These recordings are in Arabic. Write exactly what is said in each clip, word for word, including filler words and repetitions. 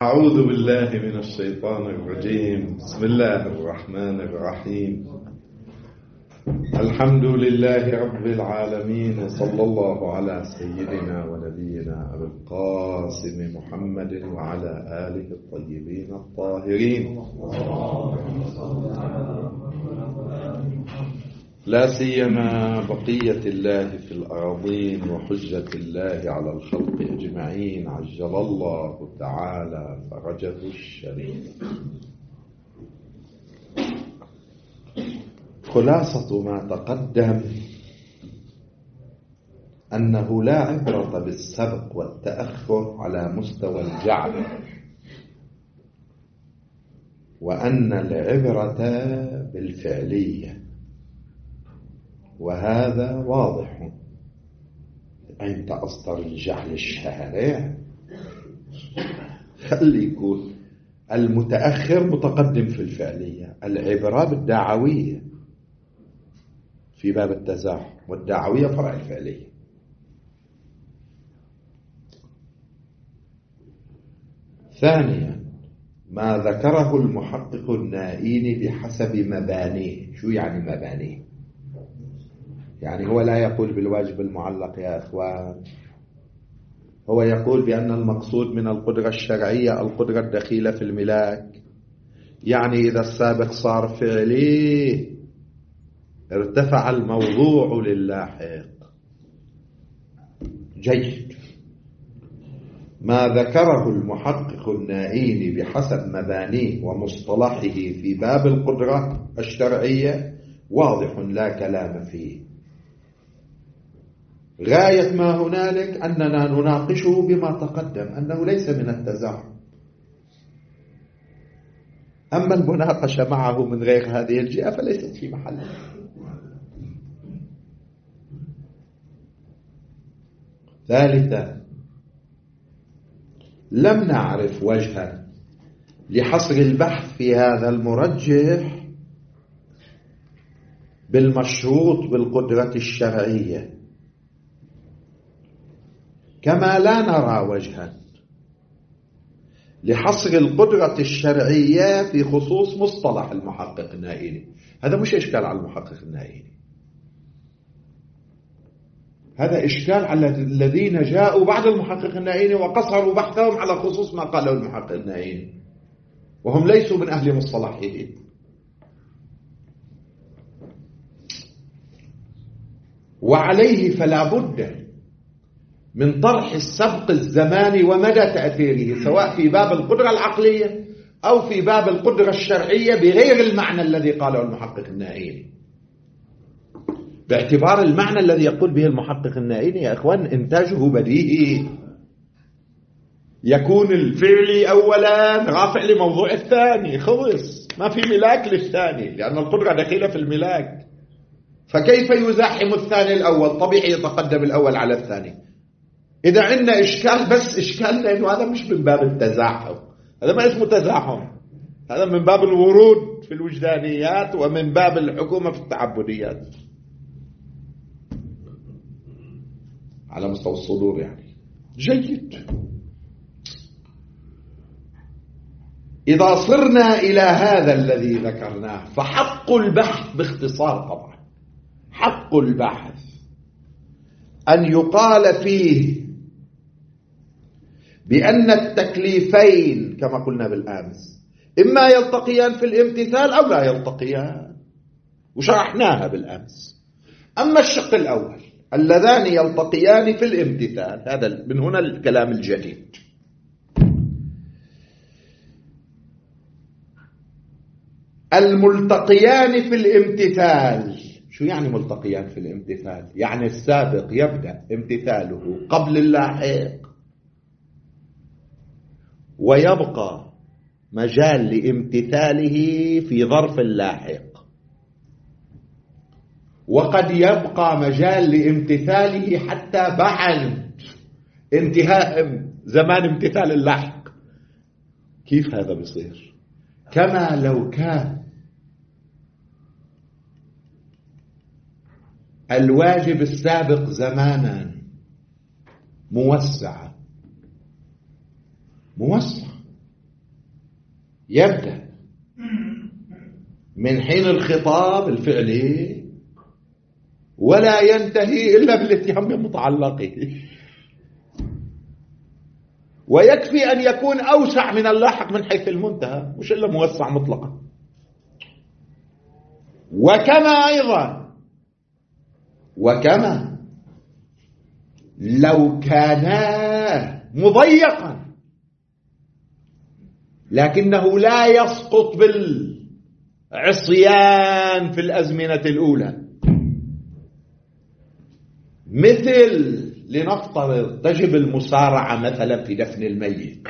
أعوذ بالله من الشيطان الرجيم. بسم الله الرحمن الرحيم. الحمد لله رب العالمين، صلى الله على سيدنا ونبينا أبي القاسم محمد وعلى آله الطيبين الطاهرين، لا سيما بقية الله في الأراضين وحجة الله على الخلق أجمعين، عجل الله تعالى فرجه الشريف. خلاصة ما تقدم أنه لا عبرة بالسبق والتأخر على مستوى الجعل، وأن العبرة بالفعلية، وهذا واضح. أنت أصدر الجعل الشارع، خلي يكون المتأخر متقدم في الفعلية. العبرة بالدعوية في باب التزاحم، والدعوية فرع الفعلية. ثانيا ما ذكره المحقق النائين بحسب مبانيه. شو يعني مبانيه؟ يعني هو لا يقول بالواجب المعلق يا إخوان، هو يقول بأن المقصود من القدرة الشرعية القدرة الدخيلة في الملاك. يعني إذا السابق صار فعلي ارتفع الموضوع للاحق. جيد. ما ذكره المحقق النائين بحسب مبانيه ومصطلحه في باب القدرة الشرعية واضح لا كلام فيه. غاية ما هنالك أننا نناقشه بما تقدم أنه ليس من التزاحم. أما المناقشة معه من غير هذه الجهة فليست في محلها. ثالثا لم نعرف وجها لحصر البحث في هذا المرجح بالمشروط بالقدرة الشرعية، كما لا نرى وجها لحصر القدرة الشرعية في خصوص مصطلح المحقق النائيني. هذا مش إشكال على المحقق النائيني، هذا إشكال على الذين جاءوا بعد المحقق النائيني وقصروا بحثهم على خصوص ما قاله المحقق النائيني وهم ليسوا من أهل مصطلحه. وعليه فلا بد من طرح السبق الزماني ومدى تأثيره، سواء في باب القدرة العقلية أو في باب القدرة الشرعية، بغير المعنى الذي قاله المحقق النائيني، باعتبار المعنى الذي يقول به المحقق النائيني يا أخوان إنتاجه بديهي. يكون الفعل أولا رافع لموضوع الثاني، خلص، ما في ملاك للثاني لأن القدرة دخيلة في الملاك. فكيف يزاحم الثاني الأول؟ طبيعي يتقدم الأول على الثاني. إذا عندنا إشكال، بس إشكالنا إنه هذا مش من باب التزاحم، هذا ما اسمه تزاحم، هذا من باب الورود في الوجدانيات ومن باب الحكومة في التعبديات على مستوى الصدور يعني. جيد. إذا صرنا إلى هذا الذي ذكرناه فحق البحث باختصار، طبعا حق البحث أن يقال فيه بأن التكليفين كما قلنا بالأمس إما يلتقيان في الامتثال أو لا يلتقيان، وشرحناها بالأمس. أما الشق الأول اللذان يلتقيان في الامتثال، هذا من هنا الكلام الجديد. الملتقيان في الامتثال، شو يعني ملتقيان في الامتثال؟ يعني السابق يبدأ امتثاله قبل اللاحق ويبقى مجال لامتثاله في ظرف اللاحق، وقد يبقى مجال لامتثاله حتى بعد انتهاء زمان امتثال اللاحق. كيف هذا بيصير؟ كما لو كان الواجب السابق زمانا موسعا موسع يبدأ من حين الخطاب الفعلي ولا ينتهي إلا بالاتهام بمتعلقه، ويكفي أن يكون أوسع من اللاحق من حيث المنتهى، مش إلا موسع مطلقا. وكما أيضا وكما لو كان مضيقا لكنه لا يسقط بالعصيان في الأزمنة الأولى، مثل لنفترض تجب المسارعة مثلا في دفن الميت،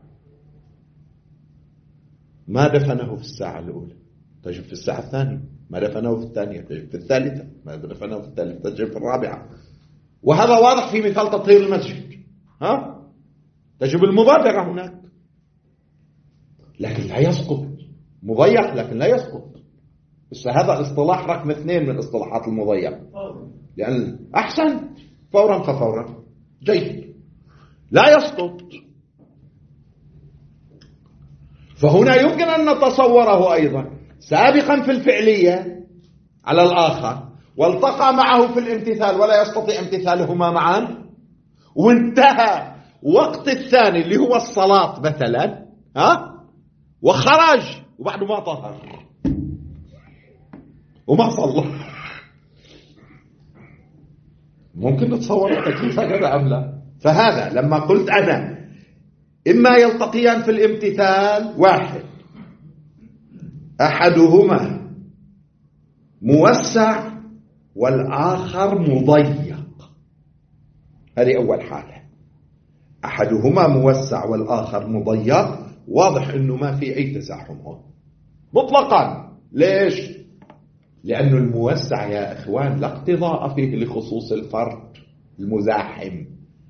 ما دفنه في الساعة الأولى تجب في الساعة الثانية، ما دفنه في الثانية تجب في الثالثة، ما دفنه في الثالثة تجب في الرابعة. وهذا واضح في مثال تطهير المسجد، ها تجب المبادرة هناك، لكن لا يسقط، مضيق لكن لا يسقط. بس هذا اصطلاح رقم اثنين من اصطلاحات المضيق، لأن أحسن فورا ففورا جيد لا يسقط. فهنا يمكن أن نتصوره أيضا سابقا في الفعلية على الآخر والتقى معه في الامتثال ولا يستطيع امتثالهما معا، وانتهى وقت الثاني اللي هو الصلاة مثلا، ها وخرج وبعد ما طهر وما صلى. ممكن نتصور التكليف هكذا أم لا؟ فهذا لما قلت أنا إما يلتقيان في الامتثال، واحد أحدهما موسع والآخر مضيق، هذه أول حالة، أحدهما موسع والآخر مضيق، واضح أنه ما في أي تزاحم هون مطلقا. ليش؟ لأن الموسع يا إخوان لا اقتضاء فيه لخصوص الفرد المزاحم.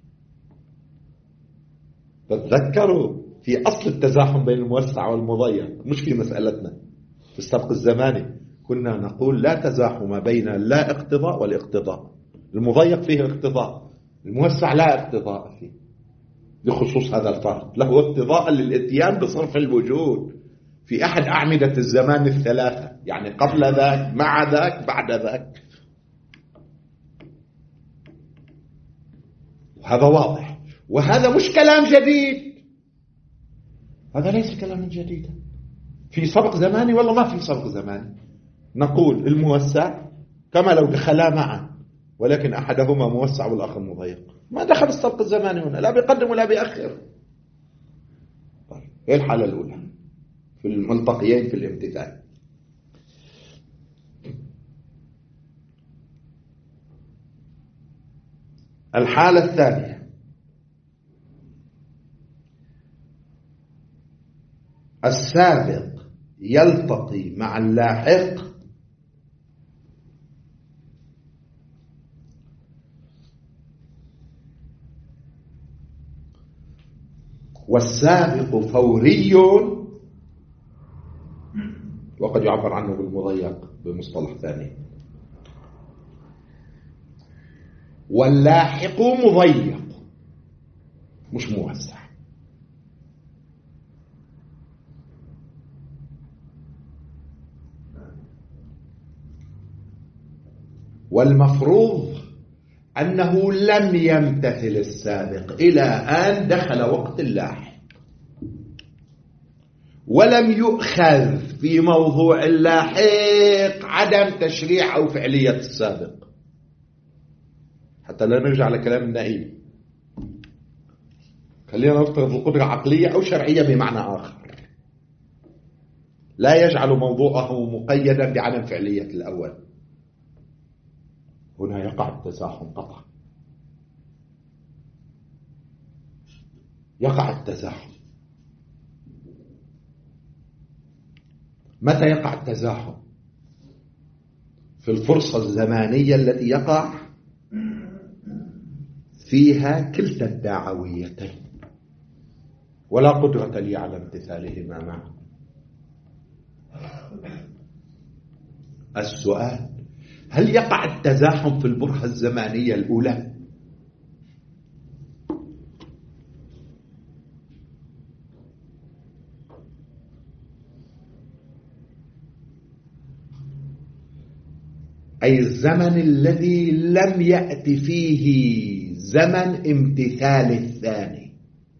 تتذكروا في أصل التزاحم بين الموسع والمضيق، مش في مسألتنا في السبق الزماني كنا نقول لا تزاحم بين لا اقتضاء والاقتضاء، المضيق فيه اقتضاء، الموسع لا اقتضاء فيه لخصوص هذا الفرد، له اقتضاء للاتيان بصرف الوجود في أحد أعمدة الزمان الثلاثة، يعني قبل ذاك مع ذاك بعد ذاك. وهذا واضح، وهذا مش كلام جديد، هذا ليس كلام جديد في سبق زماني ولا ما في سبق زماني. نقول الموسع كما لو دخلا معا ولكن أحدهما موسع والآخر مضيق، ما دخل السبق الزماني هنا، لا بيقدم ولا بيأخر. طيب ايه الحالة الأولى في الملتقيين في الامتثال؟ الحالة الثانية السابق يلتقي مع اللاحق والسابق فوري، وقد يعبر عنه بالمضيق بمصطلح ثاني، واللاحق مضيق مش موسع. والمفروض أنه لم يمتثل السابق إلى أن دخل وقت اللاحق، ولم يؤخذ في موضوع اللاحق عدم تشريع أو فعلية السابق، حتى لا نرجع لكلام النائب. خلينا نفترض القدرة عقلية أو شرعية بمعنى آخر لا يجعل موضوعه مقيدا بعدم فعلية الأول، هنا يقع التزاحم قطعا، يقع التزاحم. متى يقع التزاحم؟ في الفرصة الزمانية التي يقع فيها كلتا الدعويتين ولا قدرة لي على امتثالهما معا. السؤال: هل يقع التزاحم في البرهة الزمانية الأولى؟ أي الزمن الذي لم يأتي فيه زمن امتثال الثاني،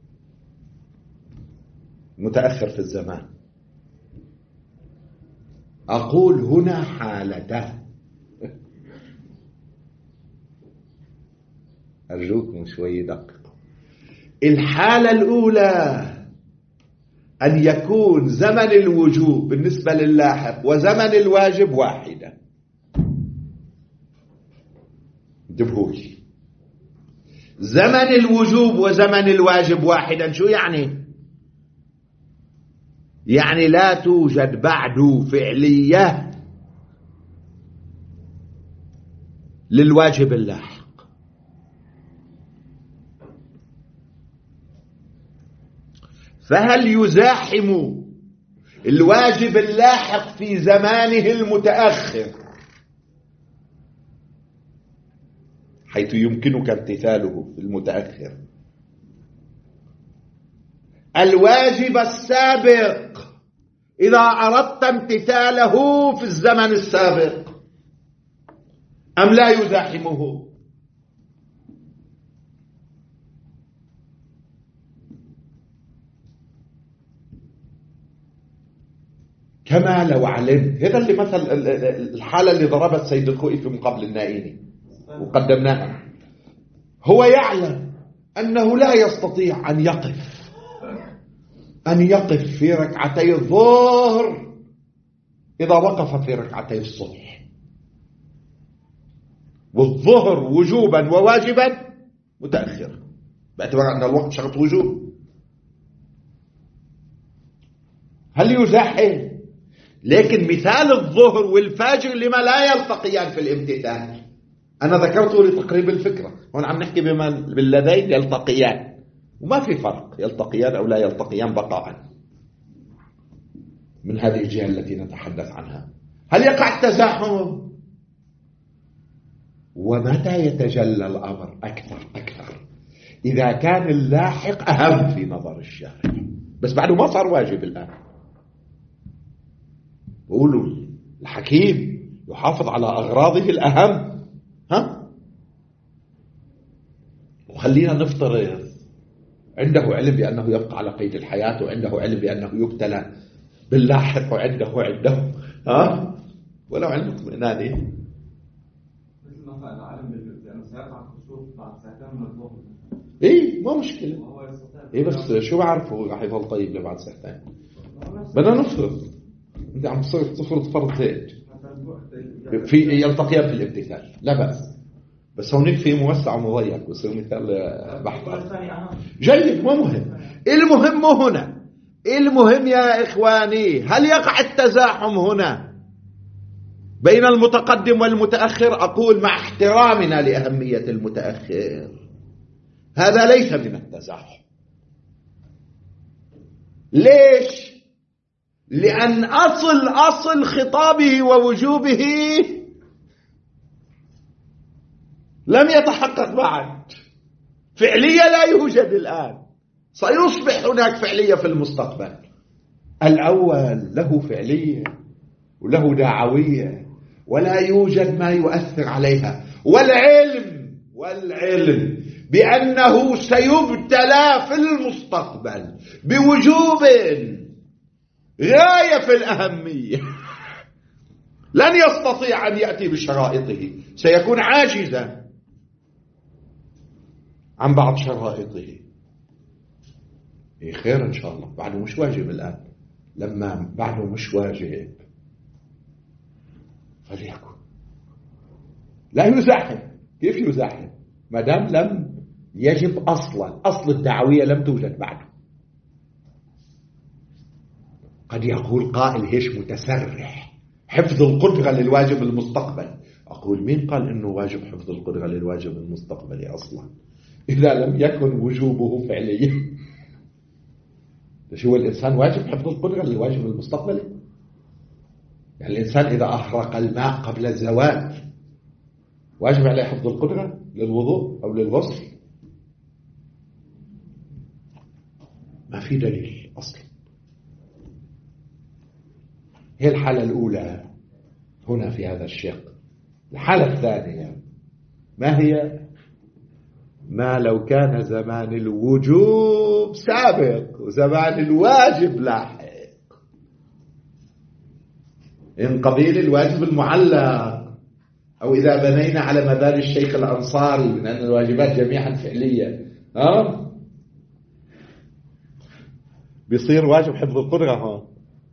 متأخر في الزمان. أقول هنا حالتان، أرجوكم شوي دقيقة. الحالة الأولى أن يكون زمن الوجوب بالنسبة للاحق وزمن الواجب واحدا. انتبهولي، زمن الوجوب وزمن الواجب واحدا شو يعني؟ يعني لا توجد بعد فعلية للواجب اللاحق. فهل يزاحم الواجب اللاحق في زمانه المتأخر حيث يمكنك امتثاله في المتأخر الواجب السابق إذا أردت امتثاله في الزمن السابق، أم لا يزاحمه؟ كما لو علمت، هذا اللي مثل الحالة اللي ضربت سيد الخوئي في مقابل النائيني وقدمناها. هو يعلم أنه لا يستطيع أن يقف أن يقف في ركعتي الظهر إذا وقف في ركعتي الصبح، والظهر وجوبا وواجبا متأخر باعتبار أن الوقت شرط وجوب. هل يزاحم؟ لكن مثال الظهر والفجر لما لا يلتقيان في الامتثال، أنا ذكرته لتقريب الفكرة. هون عم نحكي بما باللذين يلتقيان، وما في فرق يلتقيان أو لا يلتقيان بقاء من هذه الجهة التي نتحدث عنها. هل يقع التزاحم؟ ومتى يتجلى الأمر أكثر أكثر؟ إذا كان اللاحق أهم في نظر الشارع، بس بعده ما صار واجب الآن. بقولوا الحكيم يحافظ على أغراضه الأهم، ها؟ وخلينا نفترض عنده علم بأنه يبقى على قيد الحياة، وعنده علم بأنه يبتلى باللاحق، وعنده عنده ها؟ ولو علم اطمئناني مثل ما فعل علم بأنه سيقع الكسوف بعد ساعتين من الظهر. إيه ما مشكلة. إيه بس شو بعرفه راح يظل طيب لبعد ساعتين؟ بدنا نفرض انت عم تصير تفرض فرض زائد في يلتقيان في الامتثال، لا بأس، بس هونيك في موسع ومضيق بصير مثال بحث جيد. مو مهم، المهم مو هنا، المهم يا إخواني هل يقع التزاحم هنا بين المتقدم والمتأخر؟ أقول مع احترامنا لأهمية المتأخر هذا ليس من التزاحم. ليش؟ لأن أصل أصل خطابه ووجوبه لم يتحقق بعد، فعلية لا يوجد الآن، سيصبح هناك فعلية في المستقبل. الأول له فعلية وله دعوية ولا يوجد ما يؤثر عليها، والعلم والعلم بأنه سيبتلى في المستقبل بوجوب غاية في الأهمية لن يستطيع أن يأتي بشرائطه، سيكون عاجزا عن بعض شرائطه. إيه خير إن شاء الله، بعده مش واجب الآن، لما بعده مش واجب فليكن. لا يزاحم، كيف يزاحم ما دام لم يجب أصلا؟ أصل الدعوية لم توجد بعده. قد يقول قائل هيش متسرح حفظ القدرة للواجب المستقبل. أقول مين قال إنه واجب حفظ القدرة للواجب المستقبلي أصلا إذا لم يكن وجوبه فعليا؟ شو الإنسان واجب حفظ القدرة للواجب المستقبلي؟ يعني الإنسان إذا أحرق الماء قبل الزواج واجب عليه حفظ القدرة للوضوء أو للغسل؟ ما في دليل أصلا. هي الحالة الأولى هنا في هذا الشق، الحالة الثانية ما هي؟ ما لو كان زمان الوجوب سابق وزمان الواجب لاحق. إن قبيل الواجب المعلق، أو إذا بنينا على مدار الشيخ الأنصاري من أن الواجبات جميعا فعلية، ها بيصير واجب حفظ القدرة. ها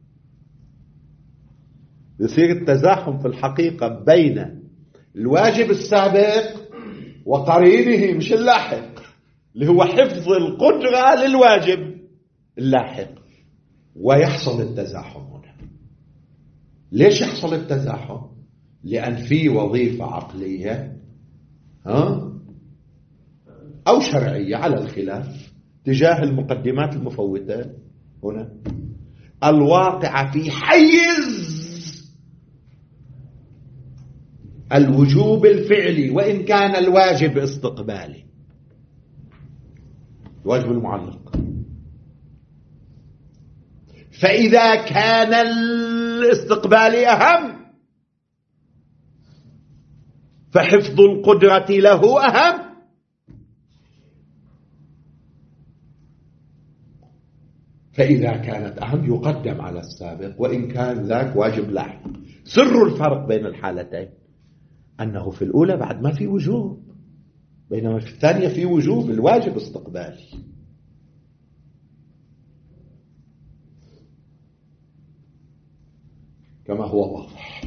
بيصير التزاحم في الحقيقة بين الواجب السابق وقرينه مش اللاحق، اللي هو حفظ القدرة للواجب اللاحق، ويحصل التزاحم هنا. ليش يحصل التزاحم؟ لأن في وظيفة عقلية ها أو شرعية على الخلاف تجاه المقدمات المفوتة هنا الواقعة في حيز الوجوب الفعلي، وإن كان الواجب استقبالي، الواجب المعلق. فإذا كان الاستقبالي أهم فحفظ القدرة له أهم. فإذا كانت أهم يقدم على السابق، وإن كان ذاك واجب لاحق. سر الفرق بين الحالتين أنه في الأولى بعد ما في وجوب، بينما في الثانية في وجوب، الواجب استقبالي. كما هو واضح.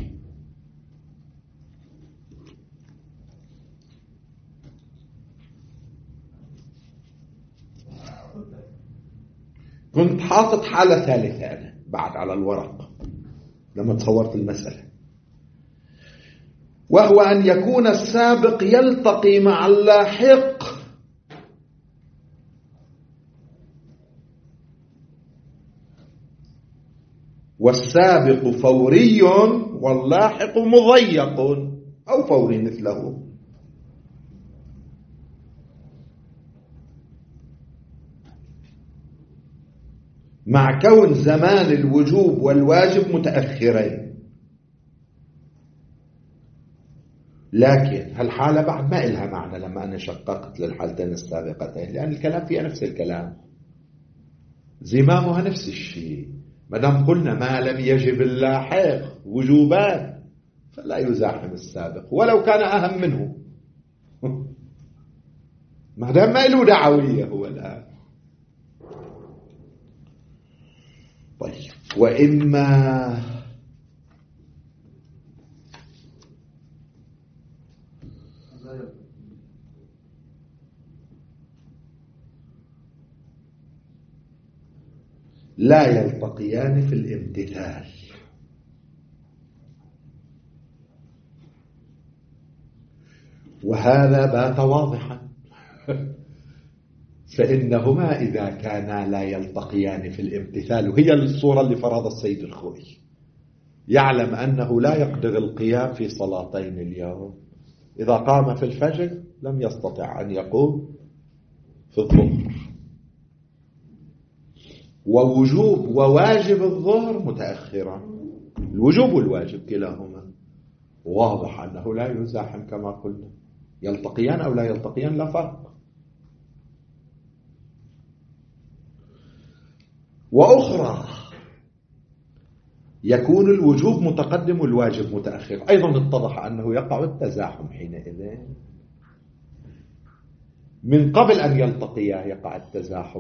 كنت حاطط حالة ثالثة أنا بعد على الورق لما تصورت المسألة، وهو أن يكون السابق يلتقي مع اللاحق والسابق فوري واللاحق مضيق أو فوري مثله. مع كون زمان الوجوب والواجب متأخرين، لكن هالحالة بعد ما إلها معنى لما أنا شققت للحالتين السابقتين، لأن الكلام فيها نفس الكلام، زمامها نفس الشيء. مدام قلنا ما لم يجب اللاحق وجوبان فلا يزاحم السابق ولو كان أهم منه، مدام ما له دعوية هو الآن. طيب، وإما لا يلتقيان في الامتثال، وهذا بات واضحا. فإنهما إذا كانا لا يلتقيان في الامتثال، وهي الصورة اللي فرض السيد الخوئي، يعلم أنه لا يقدر القيام في صلاتين اليوم. إذا قام في الفجر لم يستطع أن يقوم في الظهر، ووجوب وواجب الظهر متأخرا، الوجوب والواجب كلاهما واضح أنه لا يزاحم كما قلنا. يلتقيان أو لا يلتقيان لا فرق. وأخرى يكون الوجوب متقدم والواجب متأخر، أيضا اتضح أنه يقع التزاحم حينئذ. من قبل أن يلتقيا يقع التزاحم.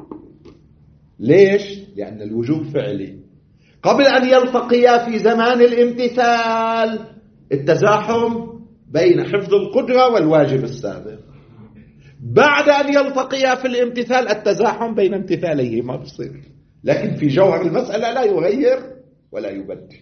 ليش؟ لأن الوجوب فعلي. قبل أن يلتقيا في زمان الامتثال التزاحم بين حفظ القدرة والواجب السابق. بعد أن يلتقيا في الامتثال التزاحم بين امتثاليه ما بصير، لكن في جوهر المسألة لا يغير ولا يبدل.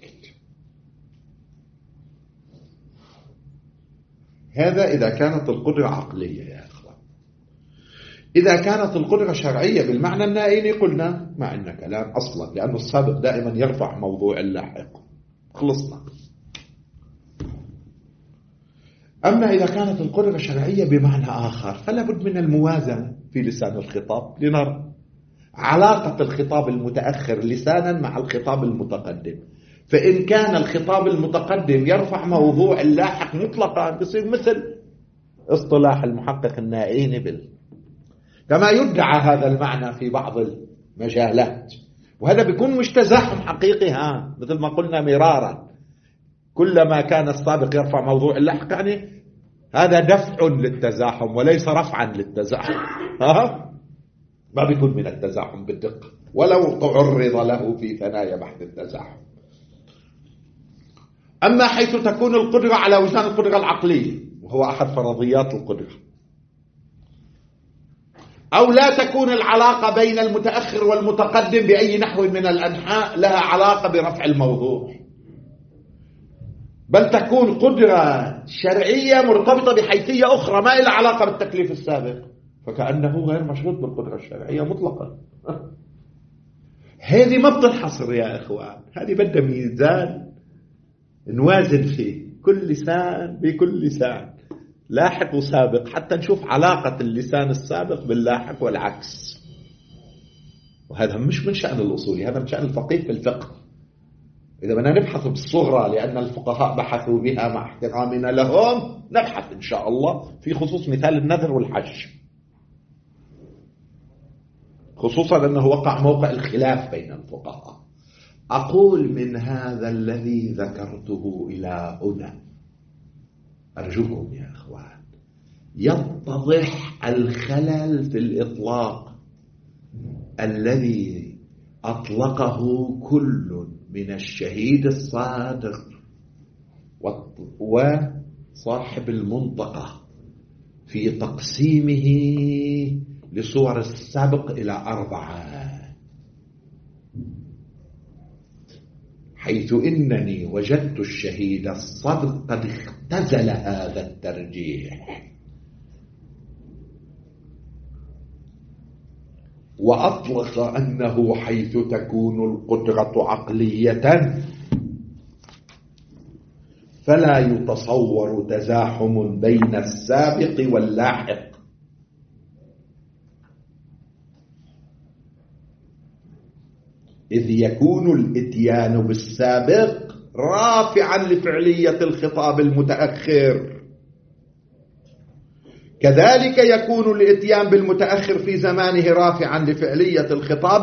هذا إذا كانت القدرة عقلية يا أخوان. إذا كانت القدرة شرعية بالمعنى النائي قلنا ما عندنا كلام أصلا، لأن السابق دائما يرفع موضوع اللاحق، خلصنا. أما إذا كانت القدرة شرعية بمعنى آخر فلا بد من الموازنة في لسان الخطاب لنرى علاقة الخطاب المتأخر لسانا مع الخطاب المتقدم. فإن كان الخطاب المتقدم يرفع موضوع اللاحق مطلقا بيصير مثل اصطلاح المحقق النائي نبل، كما يدعى هذا المعنى في بعض المجالات. وهذا بيكون مش تزاحم حقيقي، ها مثل ما قلنا مرارا، كلما كان السابق يرفع موضوع اللاحق يعني هذا دفع للتزاحم وليس رفعا للتزاحم، ها ما بيكون من التزاحم بالدقة ولو تعرض له في ثنايا بحث التزاحم. أما حيث تكون القدرة على وزن القدرة العقلية وهو أحد فرضيات القدرة، أو لا تكون العلاقة بين المتأخر والمتقدم بأي نحو من الأنحاء لها علاقة برفع الموضوع، بل تكون قدرة شرعية مرتبطة بحيثية أخرى ما لها علاقة بالتكليف السابق، فكأنه غير مشروط بالقدرة الشرعية مطلقا. هذه ما بتنحصر يا إخوان، هذه بدها ميزان نوازن فيه كل لسان بكل لسان، لاحق وسابق، حتى نشوف علاقة اللسان السابق باللاحق والعكس. وهذا مش من شأن الأصولي، هذا من شأن الفقيه في الفقه. إذا بدنا نبحث بالصغرى لأن الفقهاء بحثوا بها مع احترامنا لهم، نبحث إن شاء الله في خصوص مثال النذر والحج، خصوصا أنه وقع موقع الخلاف بين الفقهاء. أقول من هذا الذي ذكرته إلى هنا أرجوكم يا أخوان يتضح الخلل في الإطلاق الذي أطلقه كل من الشهيد الصادق وصاحب المنطقة في تقسيمه لصور السابق إلى أربعة، حيث إنني وجدت الشهيد الصادق قد اختزل هذا الترجيح وأطلق أنه حيث تكون القدرة عقلية فلا يتصور تزاحم بين السابق واللاحق، إذ يكون الإتيان بالسابق رافعا لفعلية الخطاب المتأخر، كذلك يكون الإتيان بالمتأخر في زمانه رافعا لفعلية الخطاب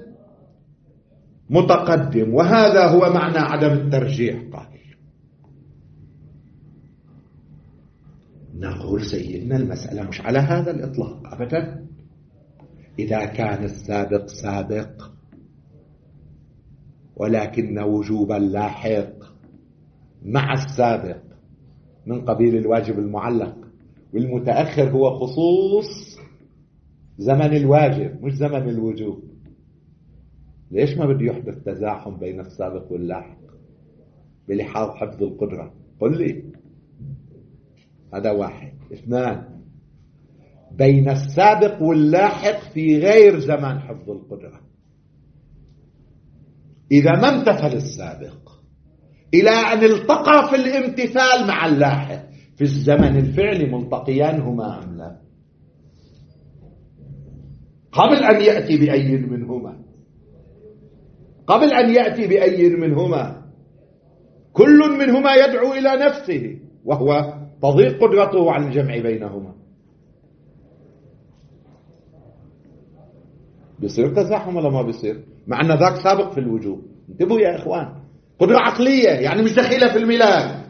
المتقدم، وهذا هو معنى عدم الترجيح. قال نقول سيدنا المسألة مش على هذا الإطلاق أبدا. إذا كان السابق سابق ولكن وجوب اللاحق مع السابق من قبيل الواجب المعلق، والمتأخر هو خصوص زمن الواجب مش زمن الوجوب، ليش ما بده يحدث تزاحم بين السابق واللاحق بلحاظ حفظ القدرة؟ قل لي. هذا واحد. اثنان، بين السابق واللاحق في غير زمان حفظ القدرة، إذا ما امتثل السابق إلى أن التقى في الامتثال مع اللاحق في الزمن الفعلي ملتقيان هما أم لا؟ قبل أن يأتي بأي منهما قبل أن يأتي بأي منهما كل منهما يدعو إلى نفسه وهو تضيق قدرته عن الجمع بينهما، بيصير تزاحم ولا ما بيصير؟ مع أن ذاك سابق في الوجوب. انتبهوا يا إخوان، قدرة عقلية يعني مش دخيلة في الملاك،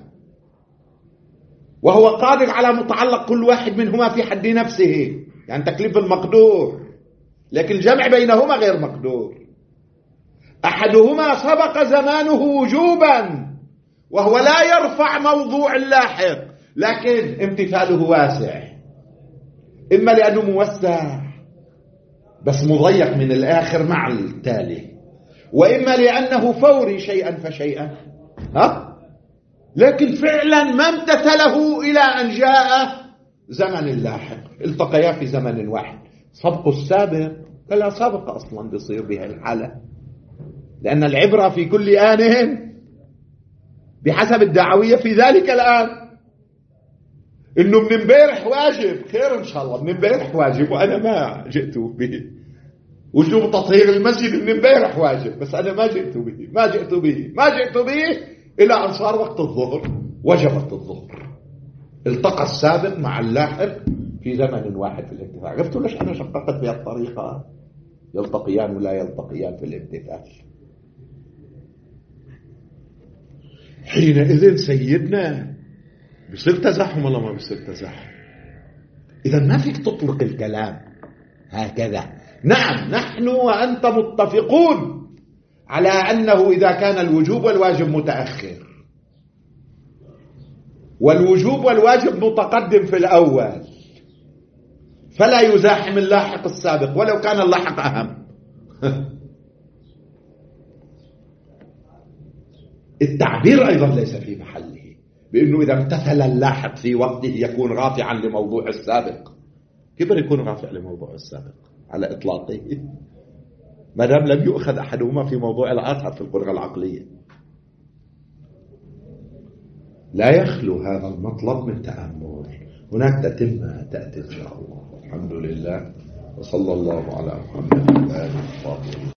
وهو قادر على متعلق كل واحد منهما في حد نفسه، يعني تكليف المقدور، لكن الجمع بينهما غير مقدور. أحدهما سبق زمانه وجوبا وهو لا يرفع موضوع اللاحق، لكن امتثاله واسع، إما لأنه موسع بس مضيق من الآخر مع التالي، وإما لأنه فوري شيئا فشيئا، ها؟ لكن فعلا ما امتثله إلى أن جاء زمن اللاحق، التقيا في زمن واحد. سبق السابق فلا سابق أصلا بيصير بها الحالة، لأن العبرة في كل آن بحسب الدعوية في ذلك الآن. إنه من امبارح واجب، خير إن شاء الله، من امبارح واجب وأنا ما جئت به، وجوب تطهير المسجد من امبارح واجب، بس أنا ما جئت به ما جئت به ما جئت به إلى أن صار وقت الظهر وجبت الظهر. التقى السابق مع اللاحق في زمن واحد في الامتثال. عرفتوا ليش أنا شققت بهذه الطريقة؟ يلتقيان ولا يلتقيان في الامتثال. حينئذ سيدنا بيصير تزاحم ولا ما بيصير تزاحم؟ إذا ما فيك تطلق الكلام هكذا. نعم نحن وأنت متفقون على أنه إذا كان الوجوب والواجب متأخر والوجوب والواجب متقدم في الأول فلا يزاحم اللاحق السابق ولو كان اللاحق أهم. التعبير أيضا ليس في محله بأنه إذا امتثل اللاحق في وقته يكون رافعا لموضوع السابق. كيف يكون رافع لموضوع السابق على إطلاقه ما دام لم يؤخذ أحدهما في موضوع الآخر في القدرة العقلية؟ لا يخلو هذا المطلب من تأمل. هناك تتمة تأتي إن شاء الله. الحمد لله وصلى الله على محمد وآله وصحبه.